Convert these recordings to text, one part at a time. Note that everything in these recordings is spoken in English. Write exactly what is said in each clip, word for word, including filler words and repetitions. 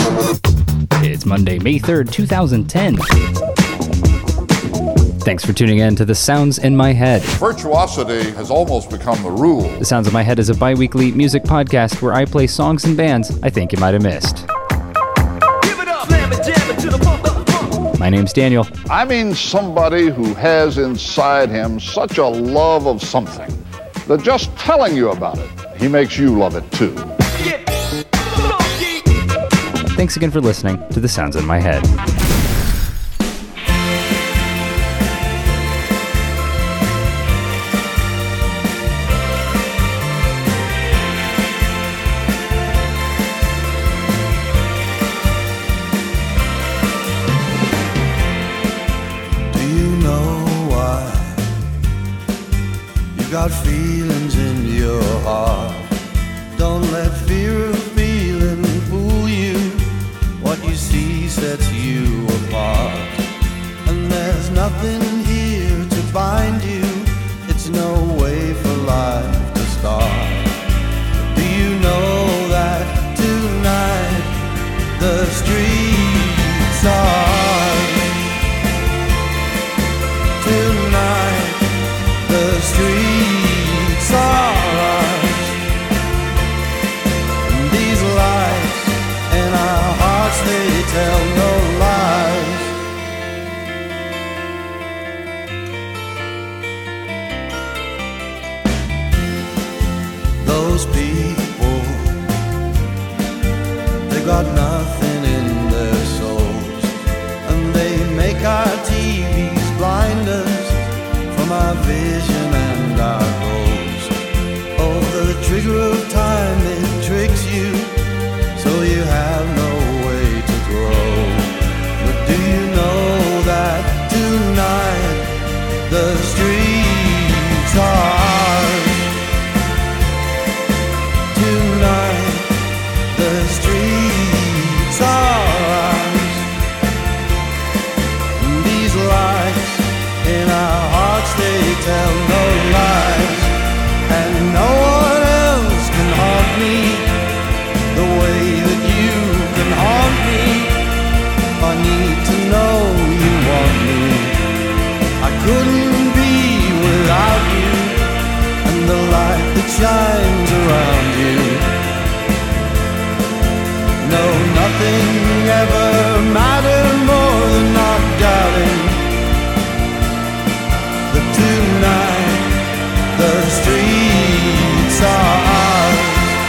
It's Monday, May third, two thousand ten. Thanks for tuning in to The Sounds in My Head. Virtuosity has almost become the rule. The Sounds in My Head is a bi-weekly music podcast where I play songs and bands I think you might have missed. Give it up, slam it, jam it to the pump, up, pump. My name's Daniel. I mean somebody who has inside him such a love of something that just telling you about it, he makes you love it too. Get funky. Thanks again for listening to The Sounds in My Head. Got feelings in your heart. Don't let fear of feeling fool you. What you see sets you apart. And there's nothing here to bind you. It's no way for life to start. Do you know that tonight the streets are tonight the streets are ours. These lights in our hearts, they tell no lies. Those people, they got nothing in their souls, and they make our T Vs blind us from our vision and our goals. Oh, the trigger of time, it tricks you, so you have no way to grow. But do you know that tonight the streets are ours? Tonight the streets are ours. These lights in our hearts, they tell no lies. And no one else can haunt me the way that you can haunt me. I need to know you want me. I couldn't be without you, and the light that shines around you. No, nothing ever mattered more than not doubting that tonight the streets are ours.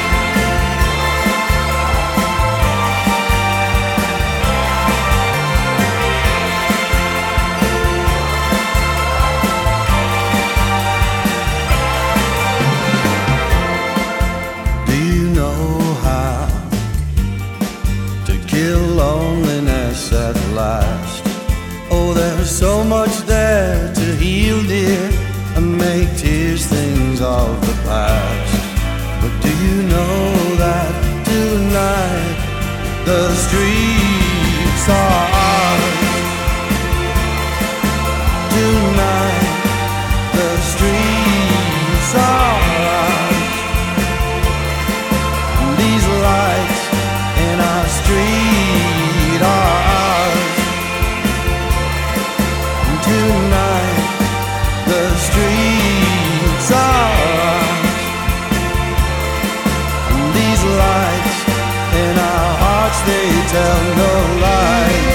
Do you know how to kill loneliness at last? Oh, there's so much there to heal, dear, and make tears things of the past. But do you know that tonight the streets are ours? Tonight the streets are ours. These lights in our street are ours. Tonight the streets are ours. These lights in our hearts, they tell no lies.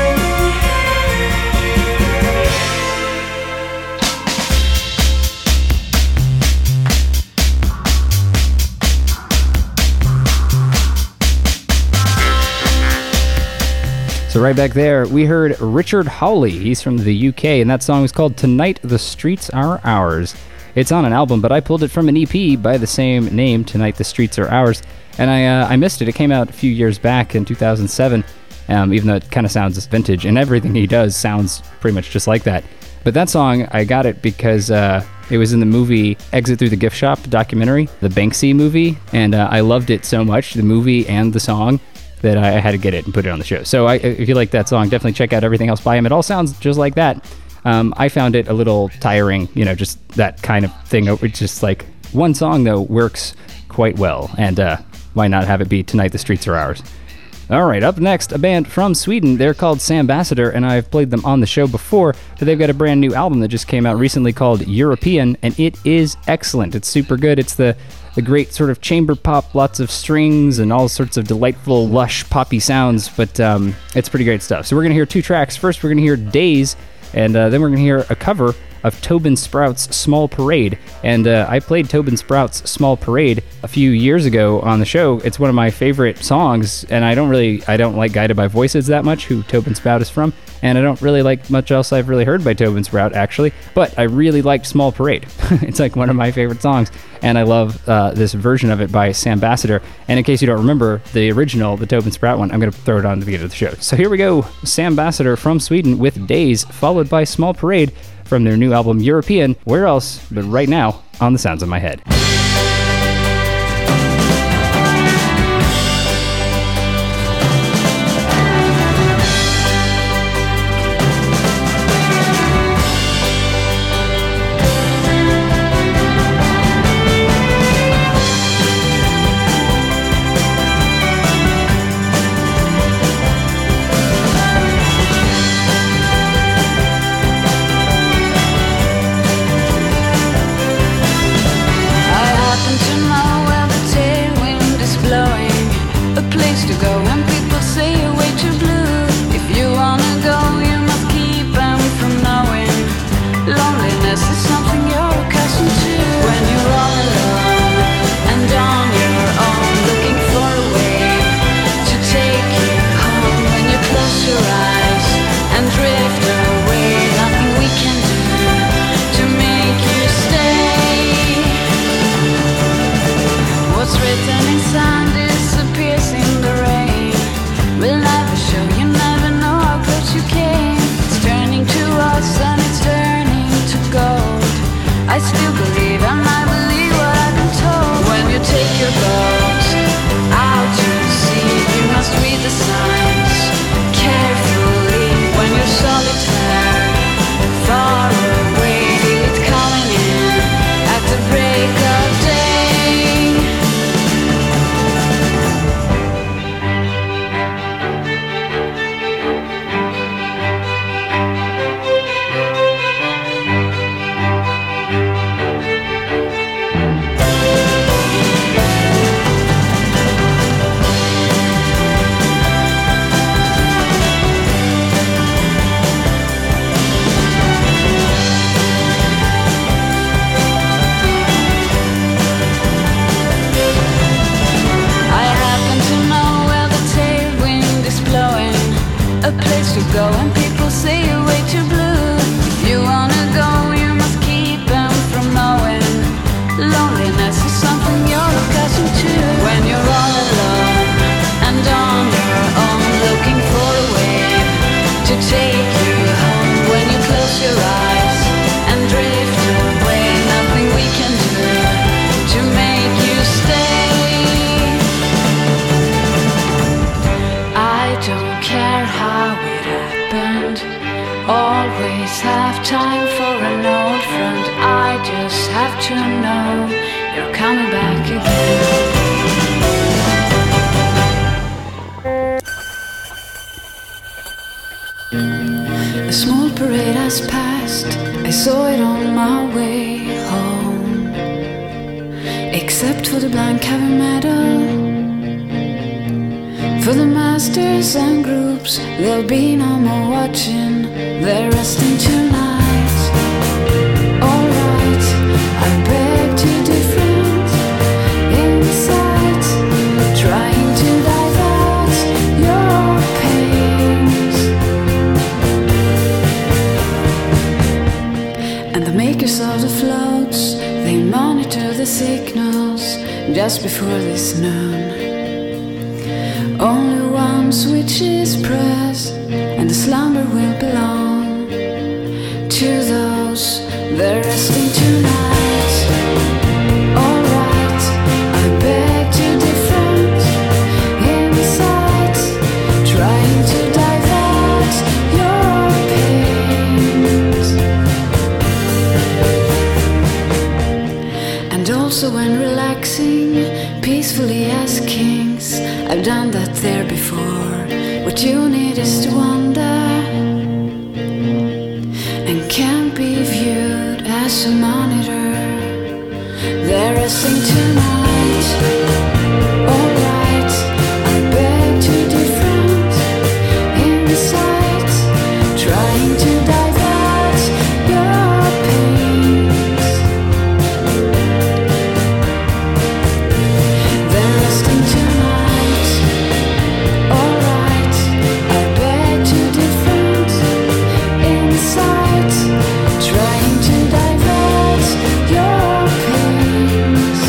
So right back there, we heard Richard Hawley. He's from the U K, and that song is called Tonight the Streets Are Ours. It's on an album, but I pulled it from an E P by the same name, Tonight the Streets Are Ours, and I uh, I missed it. It came out a few years back in two thousand seven, um, even though it kind of sounds vintage, and everything he does sounds pretty much just like that. But that song, I got it because uh, it was in the movie Exit Through the Gift Shop documentary, the Banksy movie, and uh, I loved it so much, the movie and the song, that I had to get it and put it on the show. So I, if you like that song, definitely check out everything else by him. It all sounds just like that. Um, I found it a little tiring, you know, just that kind of thing. It's just like one song, though, works quite well. And uh, why not have it be Tonight the Streets Are Ours? All right, up next, a band from Sweden. They're called Sambassador, and I've played them on the show before, but they've got a brand new album that just came out recently called European, and it is excellent. It's super good. It's the, the great sort of chamber pop, lots of strings and all sorts of delightful, lush, poppy sounds, but um, it's pretty great stuff. So we're going to hear two tracks. First, we're going to hear Days, and uh, then we're going to hear a cover of Tobin Sprout's Small Parade. And uh, I played Tobin Sprout's Small Parade a few years ago on the show. It's one of my favorite songs, and I don't really, I don't like Guided by Voices that much, who Tobin Sprout is from, and I don't really like much else I've really heard by Tobin Sprout, actually, but I really liked Small Parade. It's like one of my favorite songs, and I love uh, this version of it by Sambassador. And in case you don't remember the original, the Tobin Sprout one, I'm going to throw it on at the beginning of the show. So here we go, Sambassador from Sweden with Days, followed by Small Parade from their new album European. Where else but right now on The Sounds of My Head. Just before this noon, only one switch is pressed, and the slumber will belong to those that are resting tonight. Alright, I beg to different insight, trying to divert your pains, and also when relaxing peacefully as kings, I've done that there before. before. What you need is to wonder and can't be viewed as a monitor. They're resting tonight. Alright, I beg to different insight, trying to divert your pains. They're resting tonight. Alright, I beg to different insight, trying to divert your pains.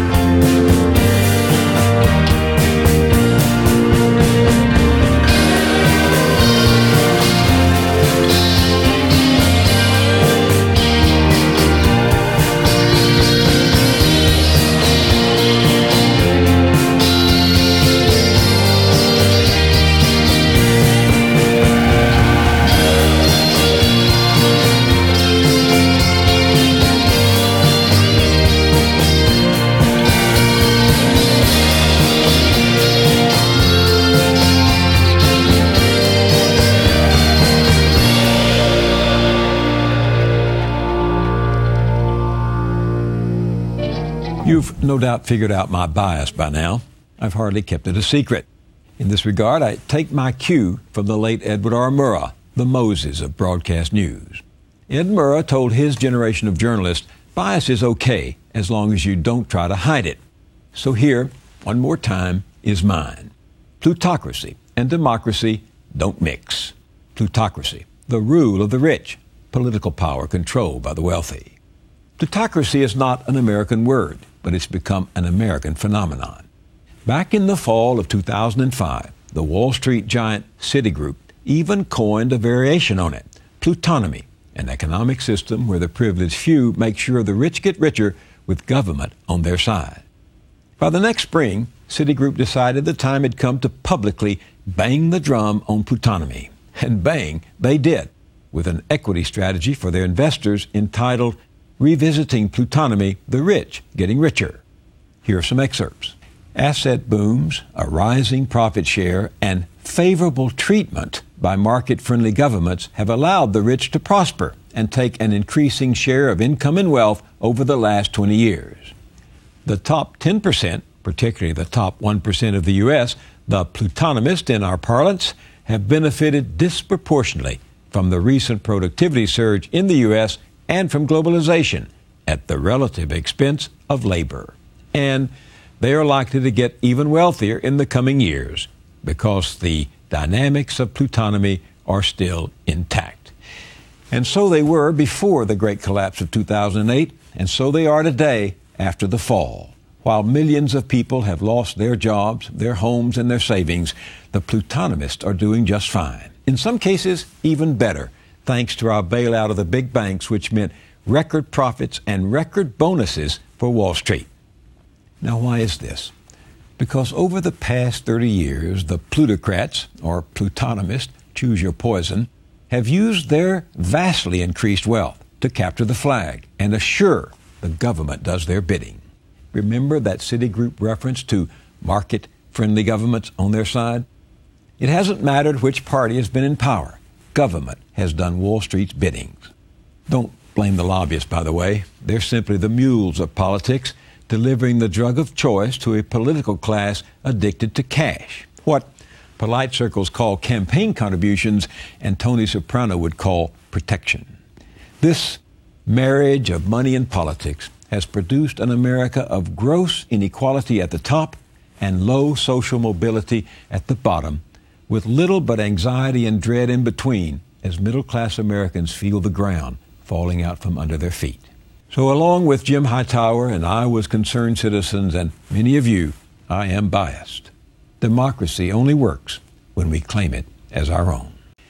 You've no doubt figured out my bias by now. I've hardly kept it a secret. In this regard, I take my cue from the late Edward R. Murrah, the Moses of broadcast news. Ed Murrah told his generation of journalists, bias is okay as long as you don't try to hide it. So here, one more time, is mine. Plutocracy and democracy don't mix. Plutocracy, the rule of the rich, political power controlled by the wealthy. Plutocracy is not an American word, but it's become an American phenomenon. Back in the fall of two thousand five, the Wall Street giant Citigroup even coined a variation on it, plutonomy, an economic system where the privileged few make sure the rich get richer with government on their side. By the next spring, Citigroup decided the time had come to publicly bang the drum on plutonomy. And bang, they did, with an equity strategy for their investors entitled Revisiting Plutonomy, the Rich Getting Richer. Here are some excerpts. Asset booms, a rising profit share, and favorable treatment by market-friendly governments have allowed the rich to prosper and take an increasing share of income and wealth over the last twenty years. The top ten percent, particularly the top one percent of the U S, the plutonomists in our parlance, have benefited disproportionately from the recent productivity surge in the U S and from globalization at the relative expense of labor. And they are likely to get even wealthier in the coming years because the dynamics of plutonomy are still intact. And so they were before the great collapse of two thousand eight, and so they are today after the fall. While millions of people have lost their jobs, their homes, and their savings, the plutonomists are doing just fine. In some cases, even better, thanks to our bailout of the big banks, which meant record profits and record bonuses for Wall Street. Now, why is this? Because over the past thirty years, the plutocrats, or plutonomists, choose your poison, have used their vastly increased wealth to capture the flag and assure the government does their bidding. Remember that Citigroup reference to market-friendly governments on their side? It hasn't mattered which party has been in power. Government has done Wall Street's biddings. Don't blame the lobbyists, by the way. They're simply the mules of politics, delivering the drug of choice to a political class addicted to cash. What polite circles call campaign contributions, and Tony Soprano would call protection. This marriage of money and politics has produced an America of gross inequality at the top and low social mobility at the bottom, with little but anxiety and dread in between as middle-class Americans feel the ground falling out from under their feet. So along with Jim Hightower and Iowa's concerned citizens and many of you, I am biased. Democracy only works when we claim it as our own.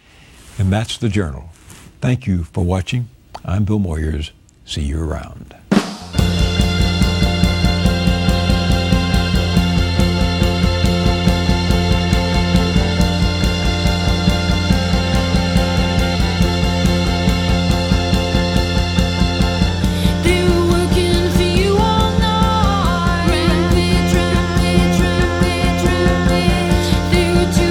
And that's the Journal. Thank you for watching. I'm Bill Moyers. See you around. They were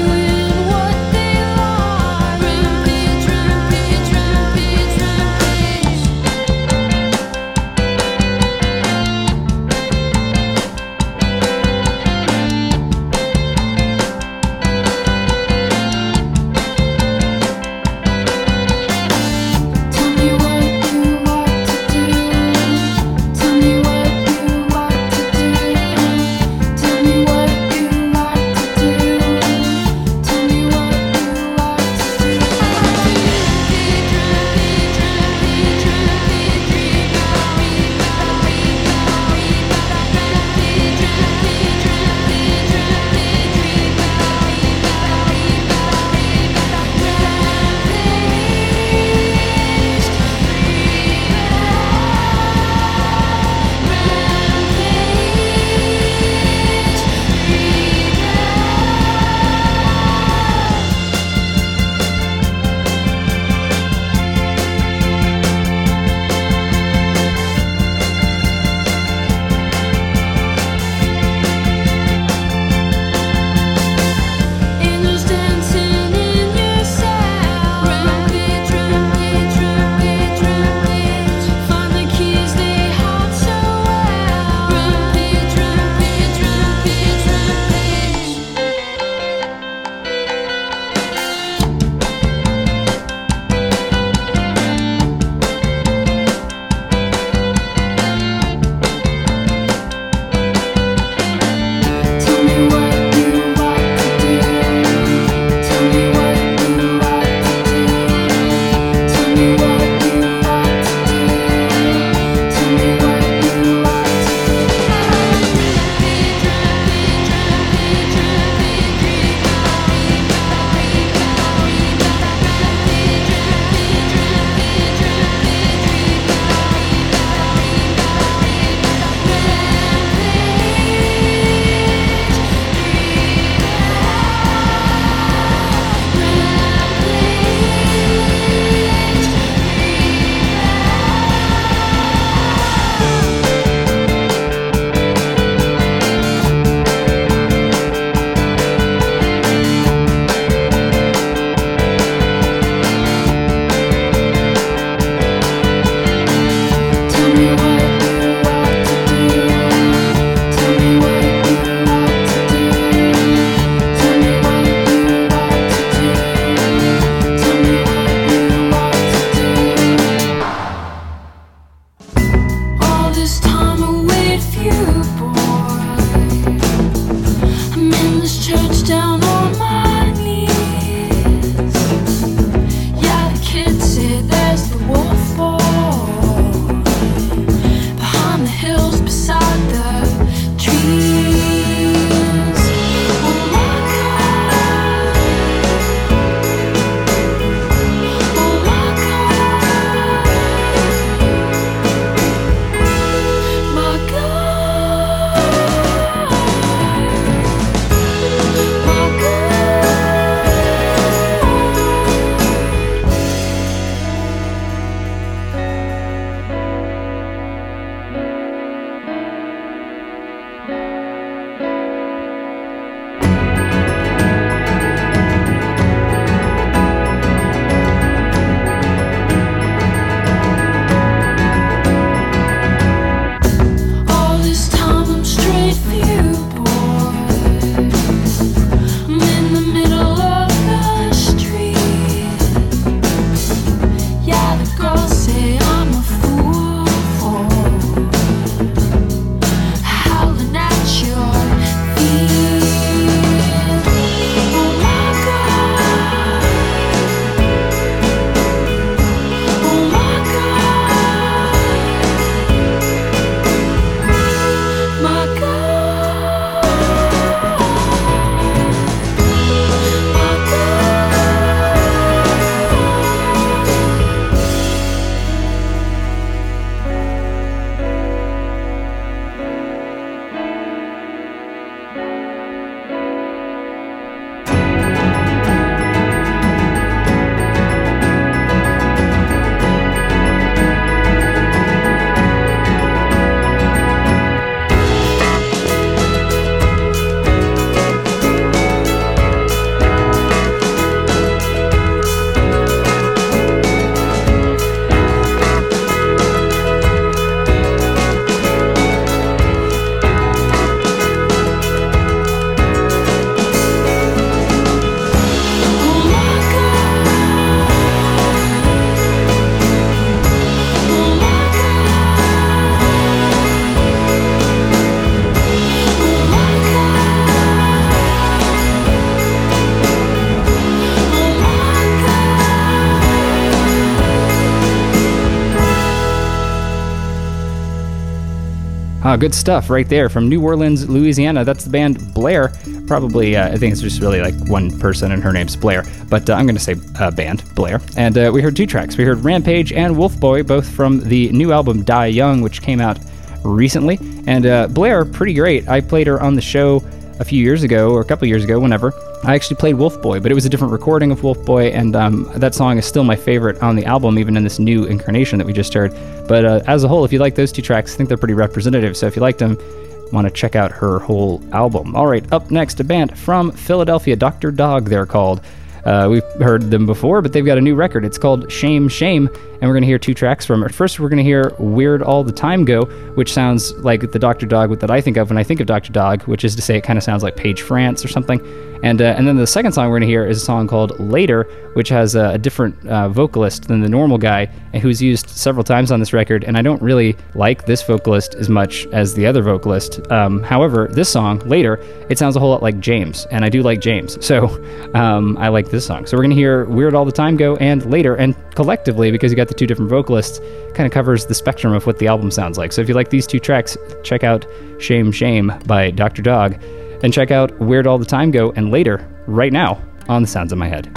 Ah, good stuff right there from New Orleans, Louisiana. That's the band Blair. Probably, uh, I think it's just really like one person and her name's Blair. But uh, I'm going to say uh, band, Blair. And uh, we heard two tracks. We heard Rampage and Wolf Boy, both from the new album Die Young, which came out recently. And uh, Blair, pretty great. I played her on the show a few years ago, or a couple years ago, whenever. I actually played Wolf Boy, but it was a different recording of Wolf Boy, and um, that song is still my favorite on the album, even in this new incarnation that we just heard. But uh, as a whole, if you like those two tracks, I think they're pretty representative, so if you liked them, want to check out her whole album. All right, up next, a band from Philadelphia, Doctor Dog, they're called. Uh, we've heard them before, but they've got a new record. It's called Shame, Shame, and we're going to hear two tracks from it. First, we're going to hear Weird All the Time Go, which sounds like the Doctor Dog that I think of when I think of Doctor Dog, which is to say it kind of sounds like Paige France or something. And uh, and then the second song we're going to hear is a song called Later, which has a, a different uh, vocalist than the normal guy, and who's used several times on this record, and I don't really like this vocalist as much as the other vocalist. Um, however, this song, Later, it sounds a whole lot like James, and I do like James, so um, I like this song. So we're going to hear Weird All the Time Go and Later, and collectively, because you got the two different vocalists, kind of covers the spectrum of what the album sounds like. So if you like these two tracks, check out Shame, Shame by Doctor Dog, and check out Weird All the Time Go and Later right now on The Sounds of My Head.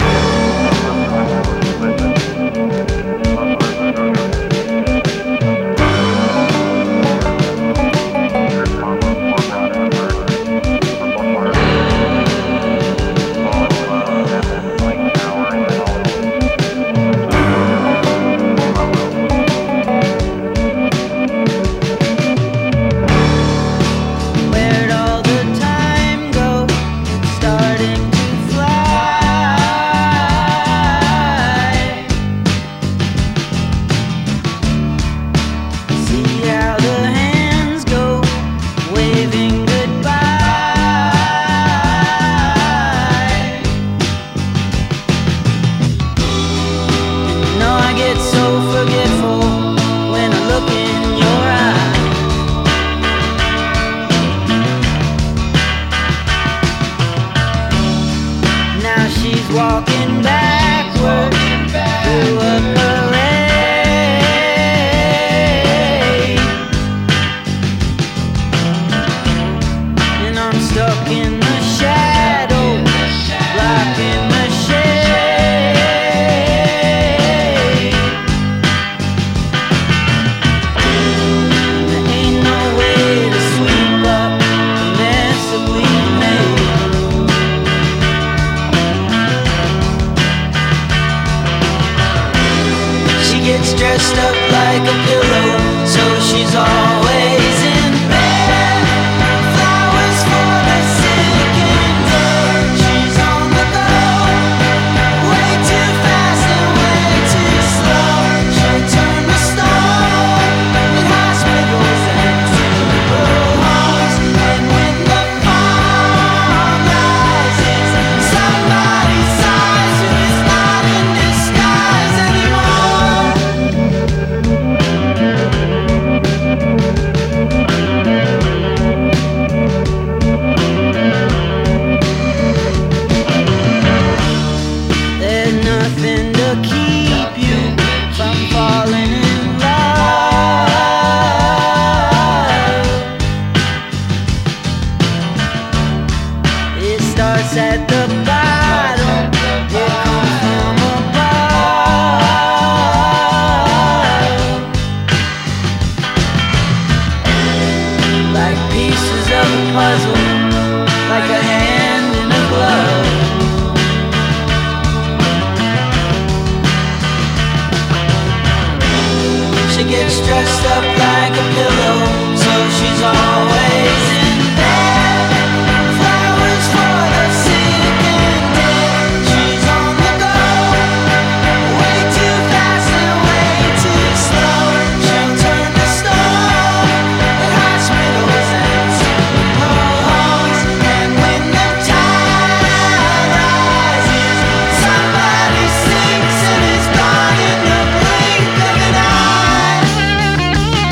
Where'd all the time go? It's starting to fly. See how the hands go, waving goodbye. You know I get so forgetful when I look in your eyes. Now she's walking backward through a parade, and I'm stuck in the shadow, blocking the shade. There ain't no way to sweep up the mess that we made. She gets dressed up like a pillow, so she's always in bed. Flowers for the sick and dead. She's on the go, way too fast and way too slow. She'll turn the stone in hospitals and funeral homes. And when the fog rises, somebody sighs who is not in disguise anymore. There's nothing to keep you from falling in love. It starts at the bottom, it comes from above. Like pieces of a puzzle, like a hand in a glove. She gets dressed up like a pillow, so she's always in bed. Flowers for the sick and dead. She's on the go, way too fast and way too slow. She'll turn to stone at hospitals and funeral homes. And when the tide rises, somebody sinks and is gone in the blink of an eye.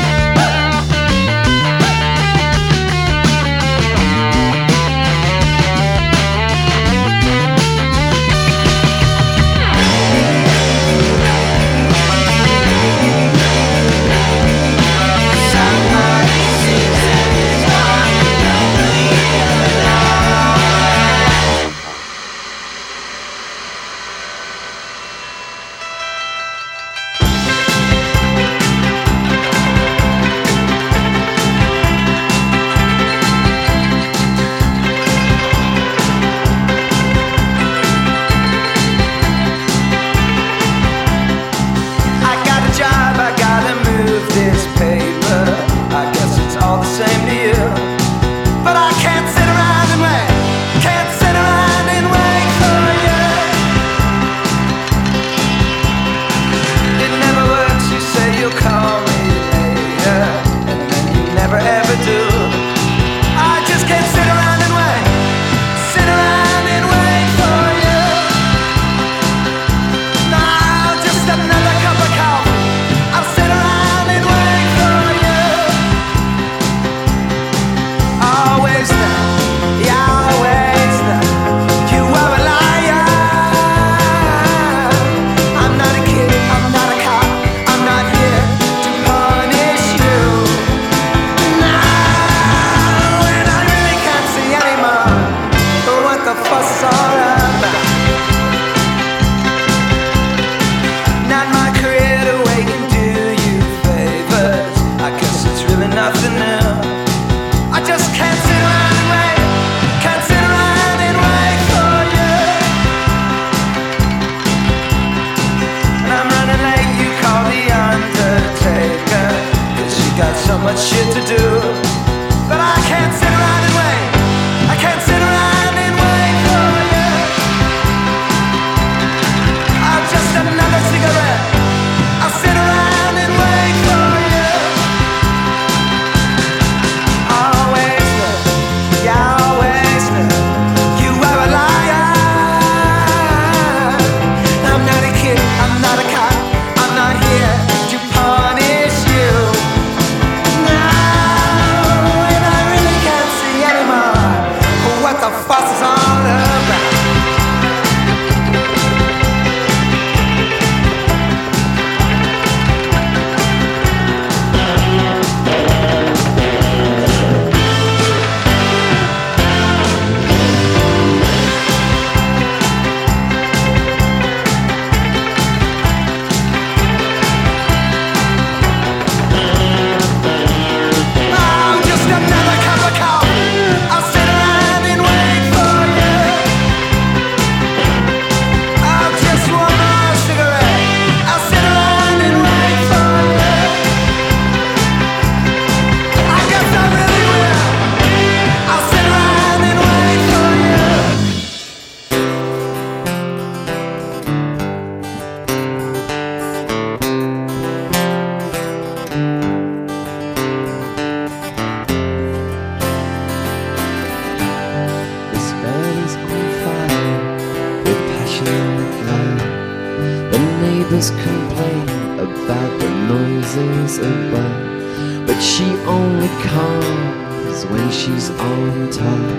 patient love. The neighbors complain about the noises above, but she only comes when she's on top.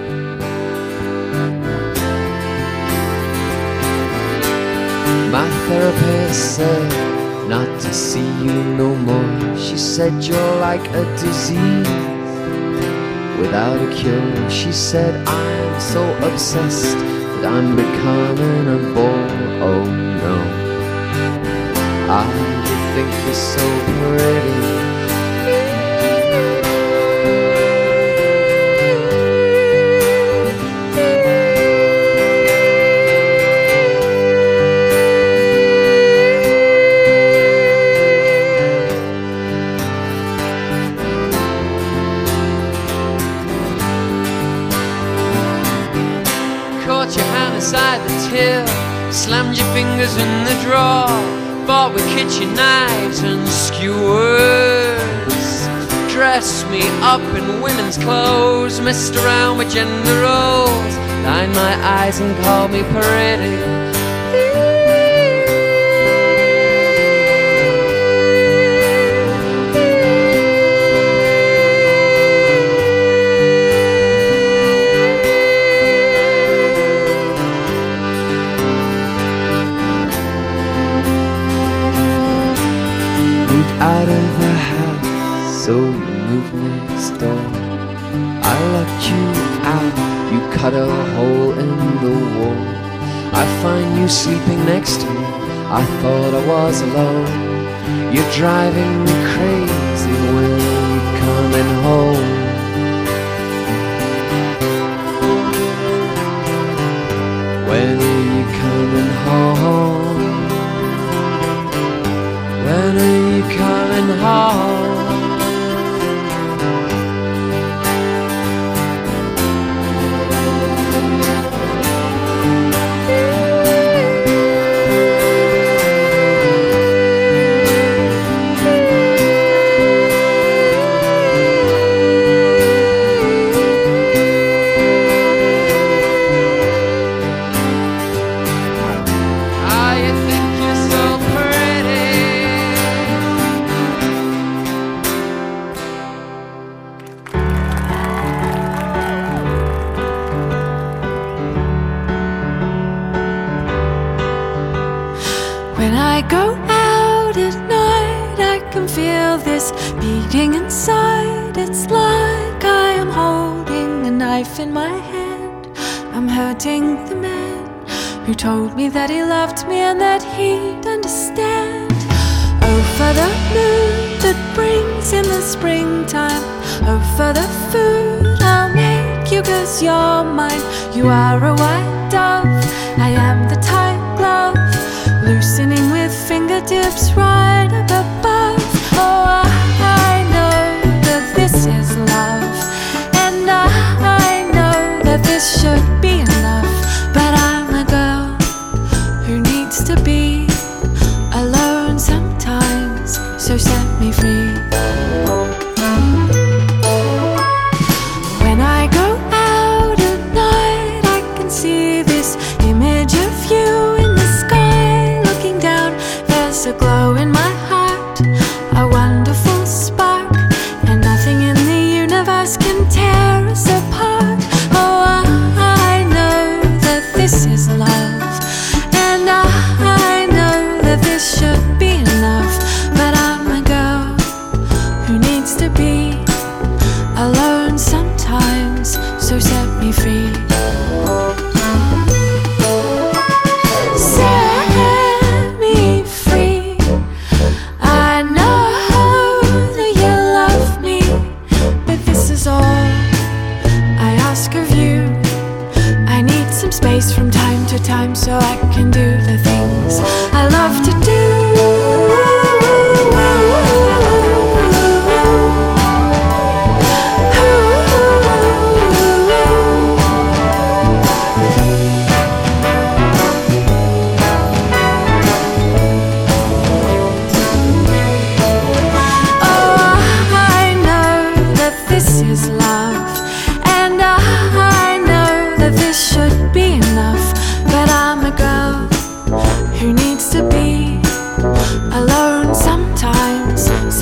My therapist said not to see you no more. She said you're like a disease without a cure. She said I'm so obsessed that I'm becoming a bore. Oh no, I think you're so pretty. Inside the till, slammed your fingers in the drawer, bought with kitchen knives and skewers, dressed me up in women's clothes, messed around with gender roles, lined my eyes and called me pretty. Out of the house, so you moved next door. I locked you out, you cut a hole in the wall. I find you sleeping next to me, I thought I was alone. You're driving me crazy when you're coming home. When are you coming home? When are you coming home? When I go out at night, I can feel this beating inside. It's like I am holding a knife in my hand. I'm hurting the man who told me that he loved me and that he'd understand. Oh, for the moon that brings in the springtime. Oh, for the food I'll make you, 'cause you're mine. You are a white dove, I am the tight glove, loosening with fingertips right up above. Oh, I, I know that this is love, and I, I know that this should be enough. But I'm a girl who needs to be alone sometimes, so set me free. When I go out at night, I can see this image of you in the sky, looking down. There's a glow in my heart, a wonderful spark, and nothing in the universe can tear us apart. Oh, I, I know that this is love, and I, I know that this should be enough. But I'm a girl who needs to be alone sometimes, so set me free. Set me free. I know that you love me, but this is all I ask of you. I need some space from time to time so I can do the things I love to do. Should be enough, but I'm a girl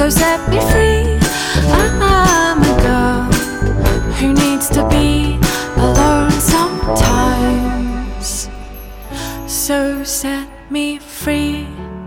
so set me free. I'm a girl who needs to be alone sometimes, so set me free.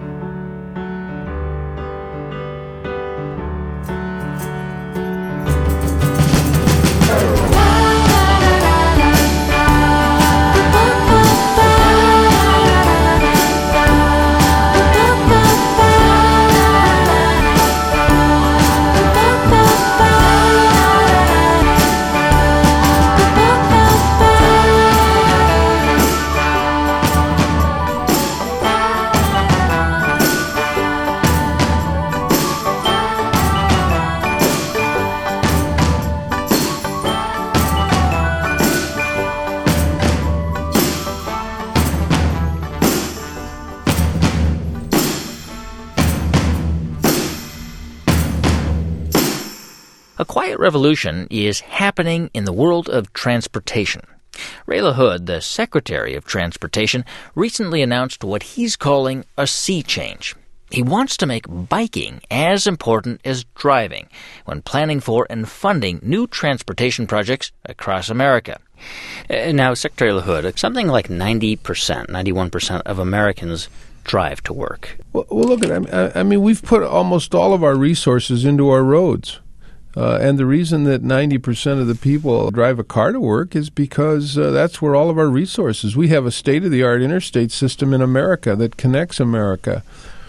A quiet revolution is happening in the world of transportation. Ray LaHood, the Secretary of Transportation, recently announced what he's calling a sea change. He wants to make biking as important as driving when planning for and funding new transportation projects across America. Uh, now, Secretary LaHood, something like ninety percent, ninety-one percent of Americans drive to work. Well, well look, at I, I mean, we've put almost all of our resources into our roads. Uh, and the reason that ninety percent of the people drive a car to work is because uh, that's where all of our resources. We have a state-of-the-art interstate system in America that connects America.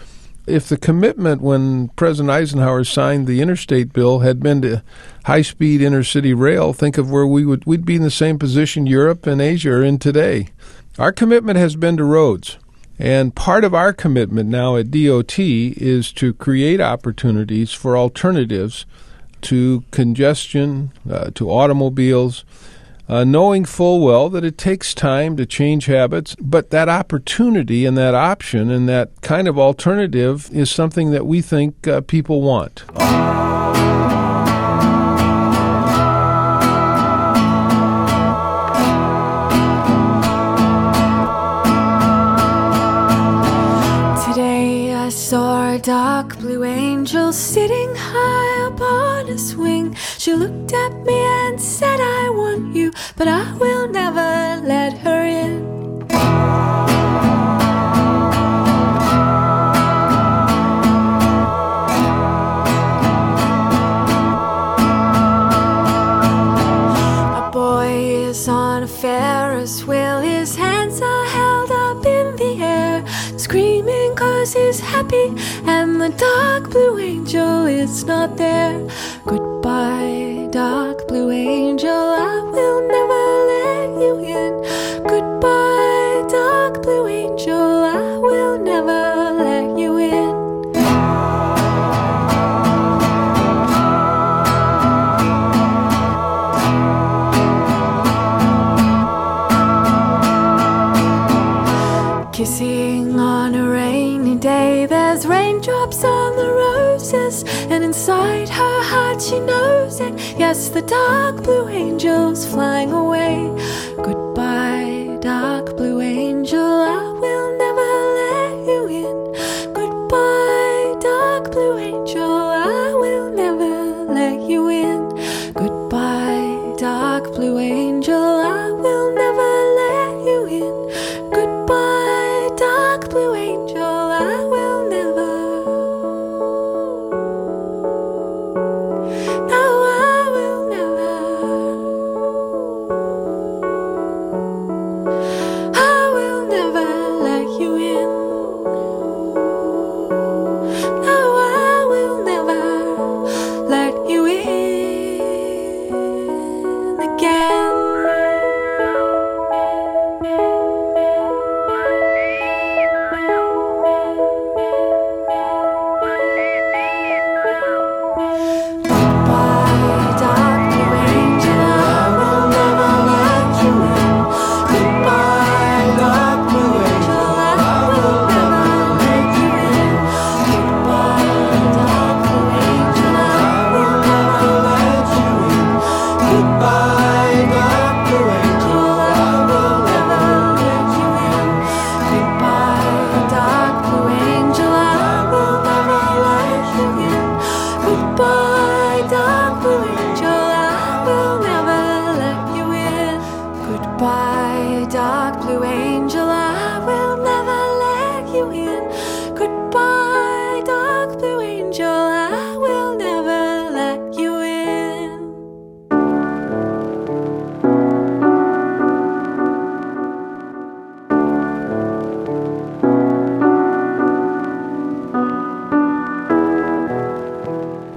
If the commitment when President Eisenhower signed the interstate bill had been to high-speed intercity rail, think of where we would we'd be in the same position Europe and Asia are in today. Our commitment has been to roads. And part of our commitment now at D O T is to create opportunities for alternatives to congestion, uh, to automobiles, uh, knowing full well that it takes time to change habits, but that opportunity and that option and that kind of alternative is something that we think uh, people want. Today I saw a dark blue angel sitting high upon a swing. She looked at me and said, I want you, but I will never let her in. A boy is on a Ferris wheel, his hands are held up in the air, screaming 'cause he's happy, and the dark blue angel is not there. Goodbye, dark blue angel, I will never let you in. Goodbye, dark blue angel, I will never let you in. Kissing on a rainy day, there's raindrops on the roses, and inside her heart she knows it. Yes, the dark blue angel's flying away. Goodbye, dark blue angel, I will never let you in. Goodbye, dark blue angel, I will never let you in. Goodbye, dark blue angel, I will never let you in. Goodbye, dark blue angel, I will never. No, I will never. I will never.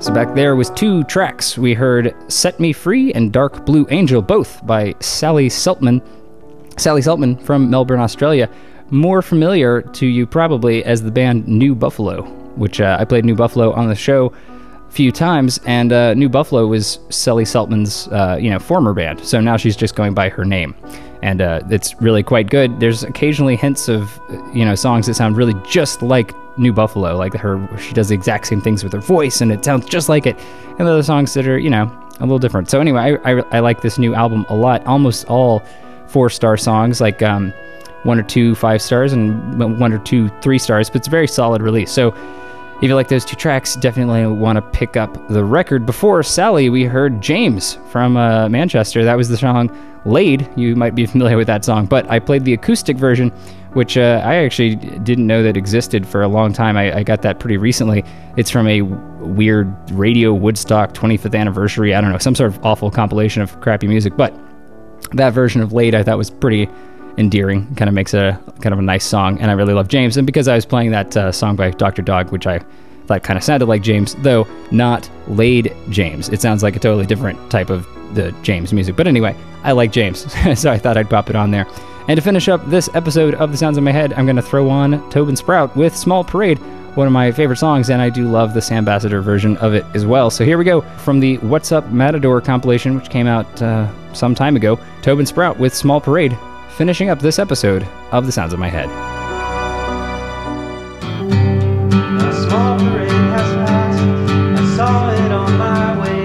So back there was two tracks. We heard Set Me Free and Dark Blue Angel, both by Sally Seltman. Sally Seltman from Melbourne, Australia. More familiar to you probably as the band New Buffalo, which uh, I played New Buffalo on the show a few times, and uh, New Buffalo was Sally Seltman's uh, you know, former band, so now she's just going by her name. And uh, it's really quite good. There's occasionally hints of, you know, songs that sound really just like New Buffalo, like her, she does the exact same things with her voice, and it sounds just like it. And other songs that are, you know, a little different. So anyway, I, I, I like this new album a lot. Almost all four-star songs, like um, one or two five stars and one or two three stars, but it's a very solid release. So if you like those two tracks, definitely want to pick up the record. Before Sally, we heard James from uh, Manchester. That was the song Laid. You might be familiar with that song, but I played the acoustic version, which uh, I actually didn't know that existed for a long time. I, I got that pretty recently. It's from a weird Radio Woodstock twenty-fifth anniversary, I don't know, some sort of awful compilation of crappy music, but that version of Laid I thought was pretty endearing, kind of makes a kind of a nice song, and I really love James. And because I was playing that uh, song by Doctor Dog, which I thought kind of sounded like James, though not Laid James. It sounds like a totally different type of the James music. But anyway, I like James, so I thought I'd pop it on there. And to finish up this episode of The Sounds in My Head, I'm going to throw on Tobin Sprout with Small Parade, one of my favorite songs, and I do love the Sambassador version of it as well. So here we go from the What's Up Matador compilation, which came out uh, some time ago. Tobin Sprout with Small Parade, finishing up this episode of The Sounds of My Head. A small parade has passed, I saw it on my way.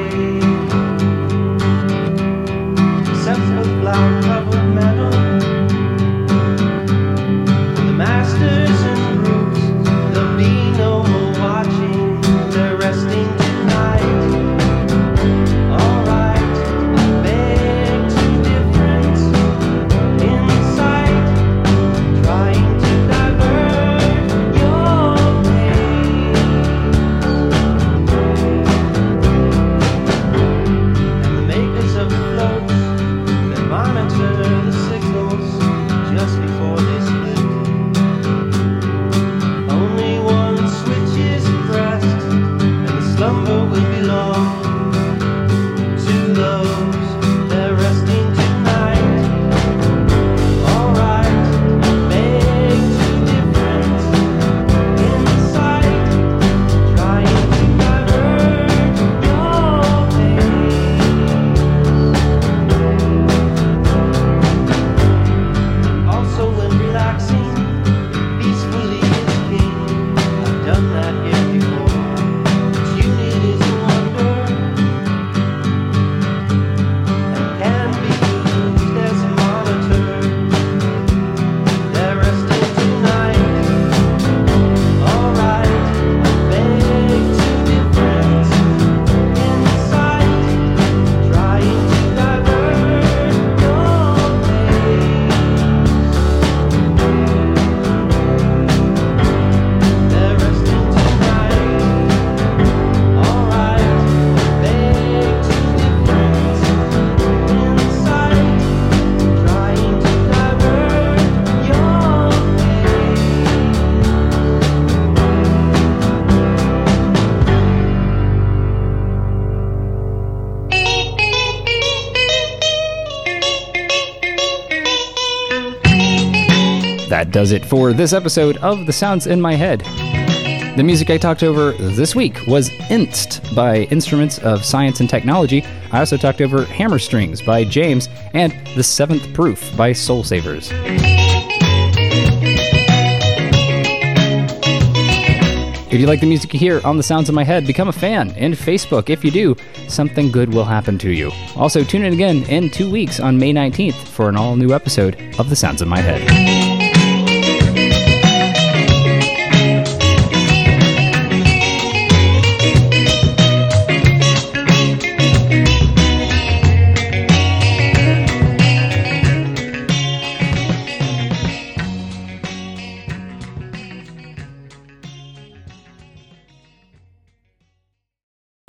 Except for flower-covered meadow, the masters and groups, there'll be no more watching, they're resting tonight. Alright, I beg to difference in sight, trying to divert your pain. And the makers of the floats that monitor the signals just before they split. Only one switch is pressed, and the slumber will belong to those that are resting tonight. Alright, I beg to difference in sight, trying to divert your pain. Also when relaxing peacefully is king, I've done that here before. Its unit is a wonder, and can be used as a monitor. They're resting tonight. Alright, I beg to difference in sight, trying to divert your pain. They're resting tonight. Alright, beg to difference in sight, trying to divert your That does it for this episode of The Sounds in My Head. The music I talked over this week was Inst by Instruments of Science and Technology. I also talked over Hammer Strings by James and The Seventh Proof by Soul Savers. If you like the music you hear on The Sounds in My Head, become a fan in Facebook. If you do, something good will happen to you. Also, tune in again in two weeks on May nineteenth for an all-new episode of The Sounds in My Head.